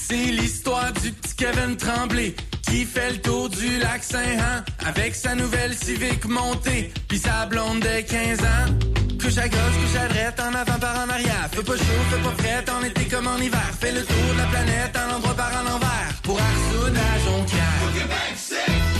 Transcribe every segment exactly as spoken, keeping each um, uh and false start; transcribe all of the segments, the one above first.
C'est l'histoire du petit Kevin Tremblay qui fait le tour du lac Saint-Jean avec sa nouvelle Civic montée pis sa blonde de quinze ans. Couche à gauche, couche à droite, en avant par en arrière. Fais pas chaud, fais pas frais, en été comme en hiver. Fais le tour de la planète, en endroit par en envers. Pour Arsoud à Jonquière. Au Québec, c'est...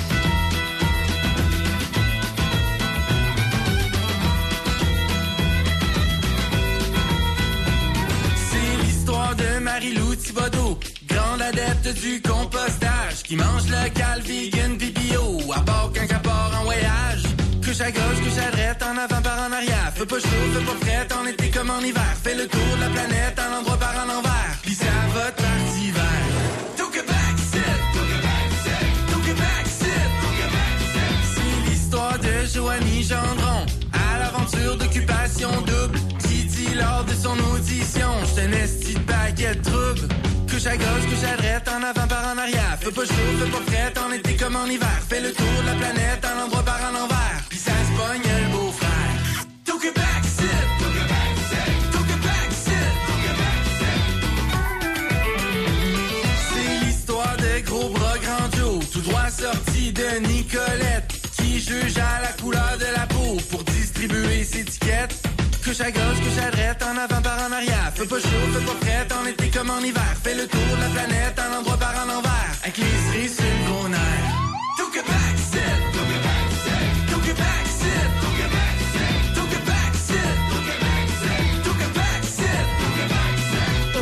C'est l'histoire de Marie-Lou Thibodeau, grande adepte du compostage, qui mange local, vegan, pis bio, à part quand elle part en voyage. Couche à gauche, couche à droite, en avant par en arrière. Fais pas chaud, fais pas frais, en été comme en hiver. Fais le tour de la planète, en endroit par en envers. Pis ça va par d'hiver. Tout Québec, c'est, tout Québec, c'est, tout Québec, c'est, tout Québec, c'est. C'est l'histoire de Joanie Gendron, à l'aventure d'occupation double, qui dit lors de son audition, j'suis un esti de paquet de troubles. Couche à gauche, couche à droite, en avant par en arrière. Fais pas chaud, fais pas frais, en été comme en hiver. Fais le tour de la planète, en endroit par en envers. Pis ça se pogne le beau-frère. Tout Québec, c'est, tout Québec, c'est, tout Québec, c'est, tout Québec, c'est. C'est l'histoire de gros bras grandios, tout droit sorti de Nicolette, qui juge à la couleur de la peau pour distribuer ses étiquettes. Couche à gauche, couche à droite, en avant par en arrière. Fais pas chaud, fais pas frais, en été comme en hiver. Fais le tour de la planète, en endroit par en envers. Avec les cerises sur le gros nerf. Tout Québec, c'est, tout Québec, c'est, tout Québec, c'est, tout Québec, c'est, tout Québec, c'est, tout Québec, c'est, tout Québec, c'est, tout Québec, c'est.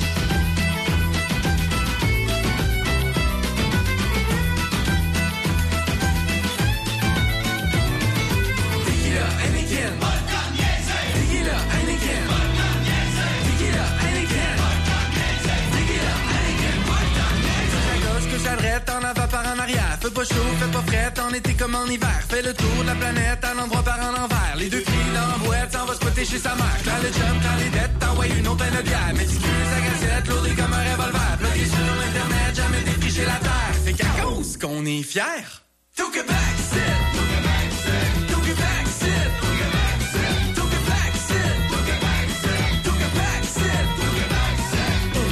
Tequila, Heineken, vodka, Tequila, Heineken, vodka, Tequila, Heineken, vodka, Tequila, Heineken, vodka. Couche à gauche, couche à droite, en avant par en arrière. Fais pas chaud, fais pas frais, en été comme en hiver. Fais le tour de la planète, en endroit par en envers. Les deux filles dans la boîte, s'en va squatter chez sa mère. Quand le chum, quand les dettes, t'envoies une autre peine de bière. Méticule sa gazette, lourdée comme un revolver. Bloqué sur l'internet, jamais défriché la terre. C'est qu'à cause qu'on est fiers. Tout Québec, c'est, tout Québec, c'est, tout Québec, c'est, tout Québec, c'est, tout Québec, c'est, tout Québec, c'est, tout Québec, c'est, tout Québec, c'est.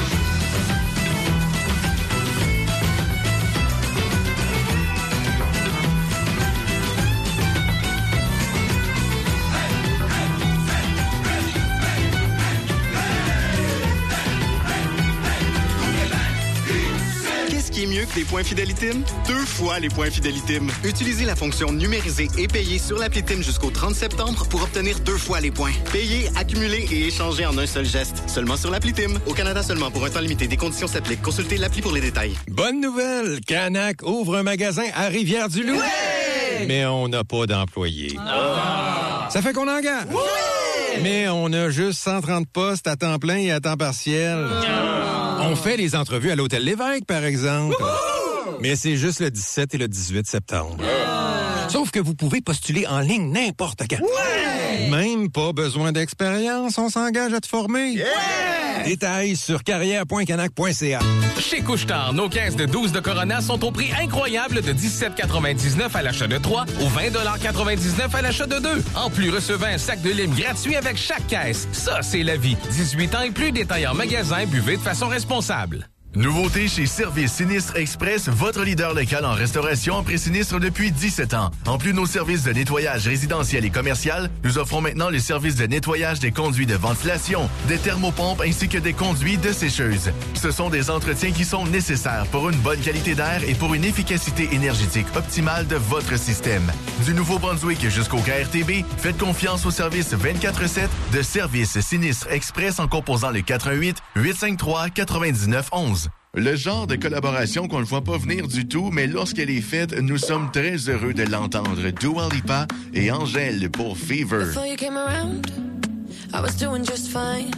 Qu'est-ce qui est mieux que les points Fidélitime? Deux fois les points Fidélitime. Utilisez la fonction numériser et payer sur l'appli Tim jusqu'au trente septembre pour obtenir deux fois les points. Payer, accumuler et échanger en un seul geste. Seulement sur l'appli Tim. Au Canada seulement pour un temps limité. Des conditions s'appliquent. Consultez l'appli pour les détails. Bonne nouvelle! Canac ouvre un magasin à Rivière-du-Loup. Ouais! Mais on n'a pas d'employés. Ah! Ça fait qu'on engage. Ouais! Mais on a juste cent trente postes à temps plein et à temps partiel. Ah! On fait les entrevues à l'Hôtel L'Évêque, par exemple. Wouhou! Mais c'est juste le dix-sept et le dix-huit septembre. Ah! Sauf que vous pouvez postuler en ligne n'importe quand. Ouais! Même pas besoin d'expérience, on s'engage à te former. Yeah! Détails sur carrière point canac point c a. Chez Couche-Tard, nos caisses de douze de Corona sont au prix incroyable de dix-sept quatre-vingt-dix-neuf à l'achat de trois ou vingt quatre-vingt-dix-neuf à l'achat de deux. En plus, recevez un sac de lime gratuit avec chaque caisse. Ça, c'est la vie. dix-huit ans et plus, détail en magasin, buvez de façon responsable. Nouveauté chez Service Sinistre Express, votre leader local en restauration après sinistre depuis dix-sept ans. En plus de nos services de nettoyage résidentiel et commercial, nous offrons maintenant le service de nettoyage des conduits de ventilation, des thermopompes ainsi que des conduits de sécheuse. Ce sont des entretiens qui sont nécessaires pour une bonne qualité d'air et pour une efficacité énergétique optimale de votre système. Du Nouveau-Brunswick jusqu'au K R T B, faites confiance au service vingt-quatre sept de Service Sinistre Express en composant le quatre un huit, huit cinq trois, neuf neuf un un. Le genre de collaboration qu'on ne voit pas venir du tout, mais lorsqu'elle est faite, nous sommes très heureux de l'entendre. Dua Lipa et Angèle pour Fever. Before you came around, I was doing just fine.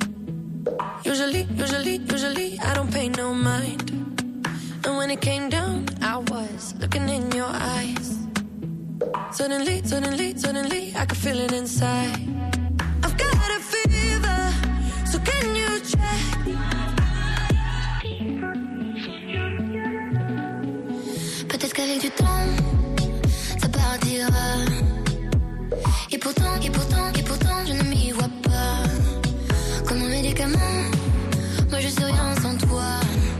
Usually, usually, usually, I don't pay no mind. And when it came down, I was looking in your eyes. Suddenly, suddenly, suddenly, I could feel it inside. I've got a fever, so can you check? Peut-être qu'avec du temps, ça partira. Et pourtant, et pourtant, et pourtant, je ne m'y vois pas. Comme un médicament, moi je sais rien sans toi.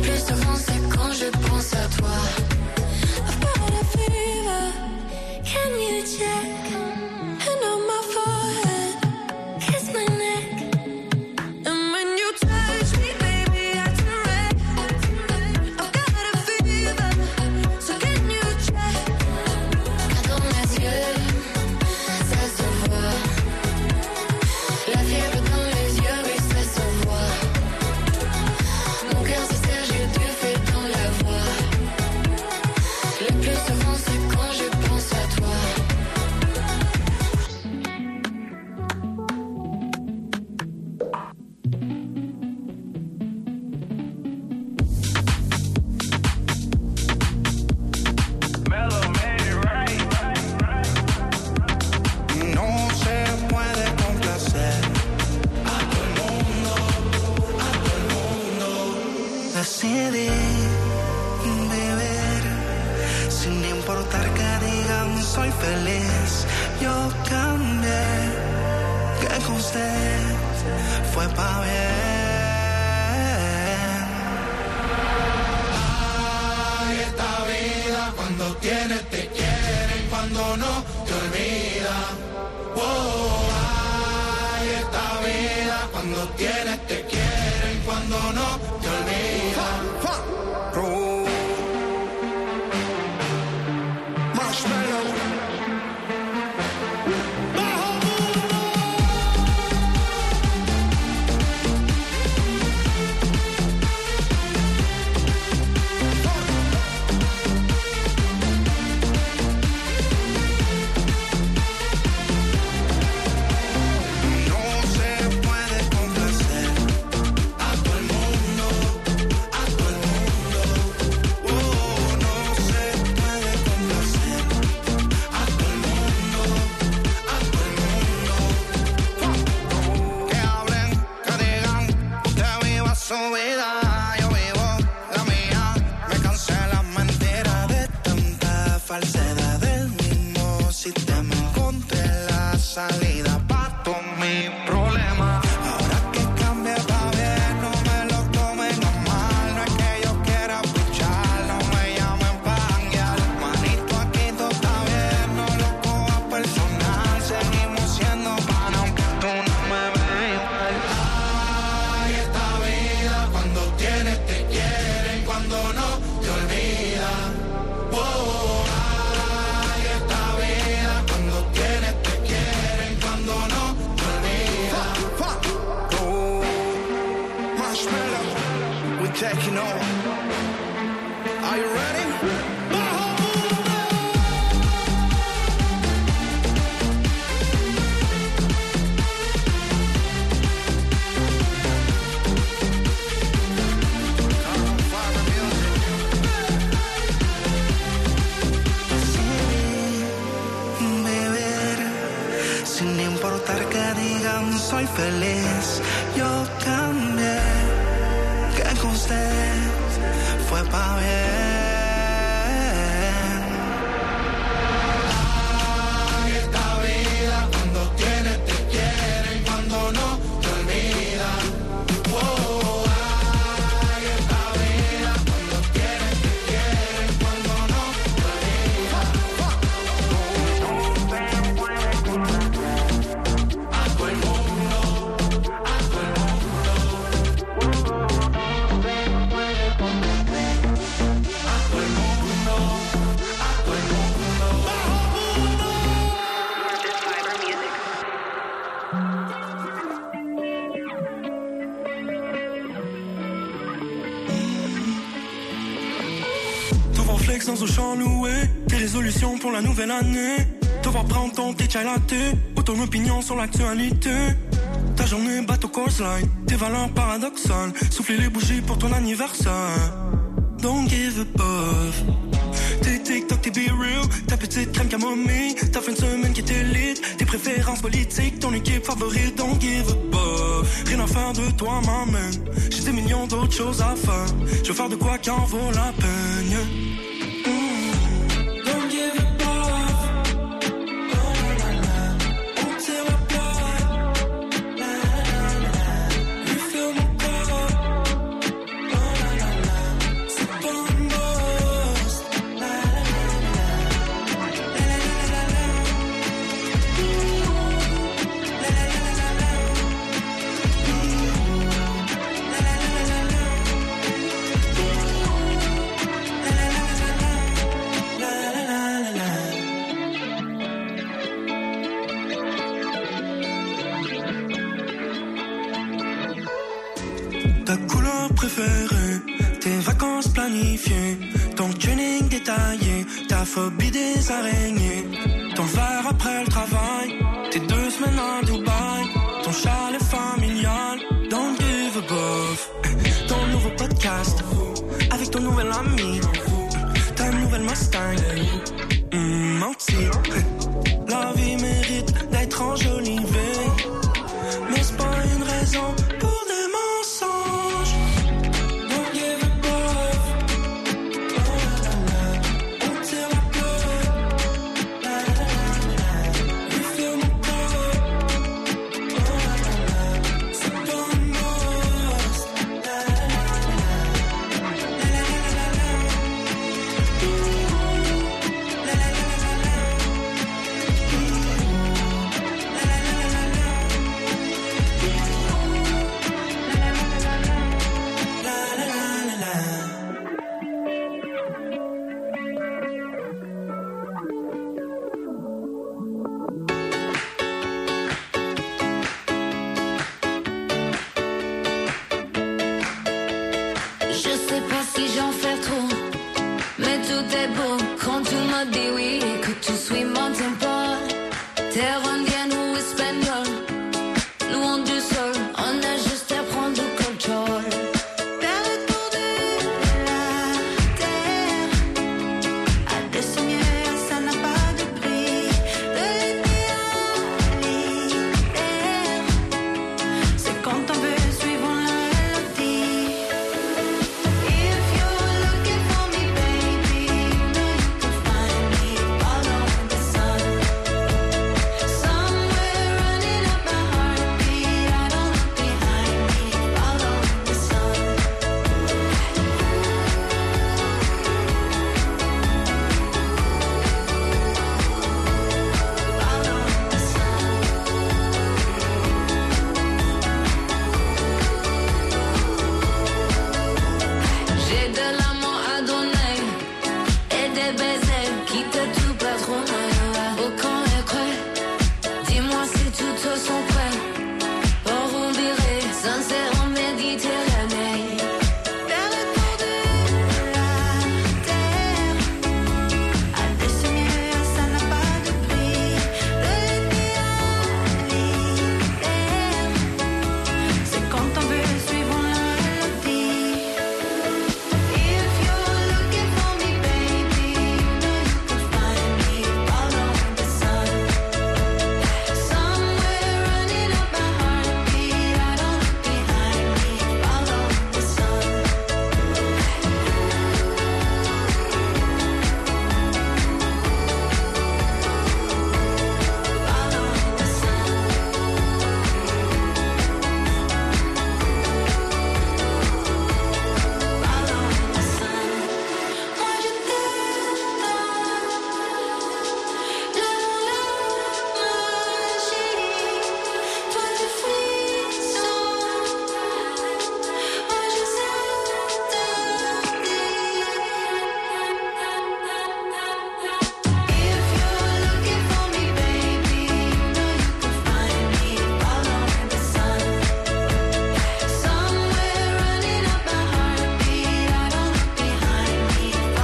plus souvent c'est quand je pense à toi. I've got a fever, can you check? Hand on my forehead, kiss my neck. And when you touch me, baby, I turn red. I've got a fever, so can you check? Car dans mes yeux, ça se voit. La fièvre dans les yeux, oui, ça se voit. Mon cœur se serre, j'ai du feu dans la voix. Le plus souvent, c'est quand je pense à toi. No se puede complacer a todo el mundo, a todo el mundo. Decidí vivir sin importar que digan soy feliz. Yo cambié, que con usted fue pa' bien. Ay, esta vida cuando tienes te quieren, cuando no te olvidan. Oh, ay, esta vida cuando tienes te quieren, cuando no te olvidan. Oh. Marshmallow. No se puede complacer a todo el mundo, a todo el mundo. Oh, no se puede complacer a todo el mundo, a todo el mundo. Que hablen, que digan, usted viva su vida, yo vivo la mía. Me cansé la mentira de tanta falsedad del mismo sistema. Encontré la salida pa' todos mis problemas. Ahora que cambie pa' bien, no me lo tomen a mal. No es que yo quiera pichar, no me llamen pa' janguear. Manito, aquí todo está bien, no lo cojas personal. Seguimos siendo panas aunque tú no me veas igual. Ay, esta vida cuando tienes te quieren, cuando no te olvidan. Oh, ay, esta vida cuando tienes te quieren, cuando no te olvidan. Oh, Marshmallow, we're taking over. Are you ready? Vivir sin importar que digan soy feliz. Yo cambié, que con usted fue pa' bien. Ay, esta vida cuando tienes te quieren, cuando no te olvidan. Oh, ay, esta vida cuando tienes te quieren, cuando no te olvidan. A todo el mundo, a todo el mundo. A todo el mundo, a todo el mundo. Te voir flex dans un champ loué, tes résolutions pour la nouvelle année. Te voir prendre ton petit chai latte, ou ton opinion sur l'actualité. Ta journée bateau course line, tes valeurs paradoxales. Souffler les bougies pour ton anniversaire. Don't give a puff. Tes TikTok, tes be real, ta petite crème camomille. Ta fin de semaine qui est élite, tes préférences politiques, ton équipe favorite. Don't give a puff. Rien à faire de toi, ma man. J'ai des millions d'autres choses à faire. Je veux faire de quoi qui en vaut la peine. Don't give a puff. Oh la la, on tire la plug. La la la la, refill mon corps. Oh la la la. préféré, tes vacances planifiées, ton tuning détaillé, ta phobie des araignées, ton verre après le travail, tes deux semaines à Dubaï, ton chalet familial, don't give a buff, ton nouveau podcast, avec ton nouvel ami, ta nouvelle Mustang, mmh, menti, la vie mérite d'être enjolivée, mais c'est pas une raison pour des mensonges. Don't give a buff. Oh la la la, on tire la plug. La la la la, refill mon cup. Oh la la la, c'est pas un must. La la la la, la la la la, la la la la la, la la la la Je sais pas si j'en fais trop.